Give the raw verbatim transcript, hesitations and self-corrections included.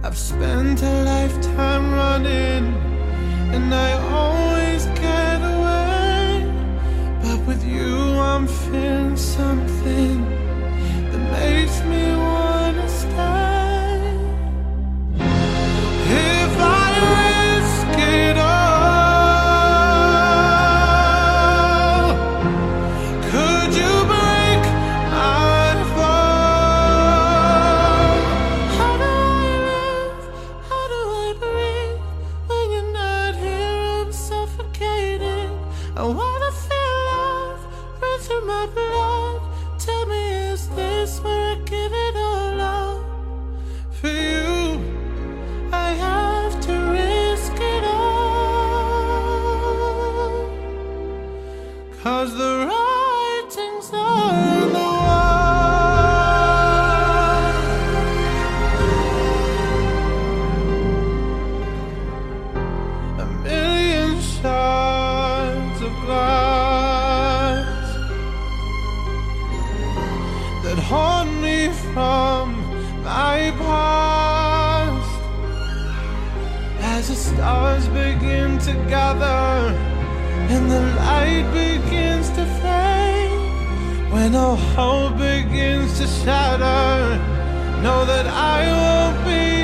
I've spent a lifetime running, and I always get away. But with you I'm feeling something that makes me wanna stay. If I risk it all, could you break my fall? How do I live? How do I breathe? When you're not here I'm suffocating. I wanna feel love run through my blood. Tell me, is this where I give it all up? For you I have to risk it all, 'cause the writing's on the wall. A million shards of glass that haunt me from my past. As the stars begin to gather and the light begins to fade, when all hope begins to shatter, know that I won't be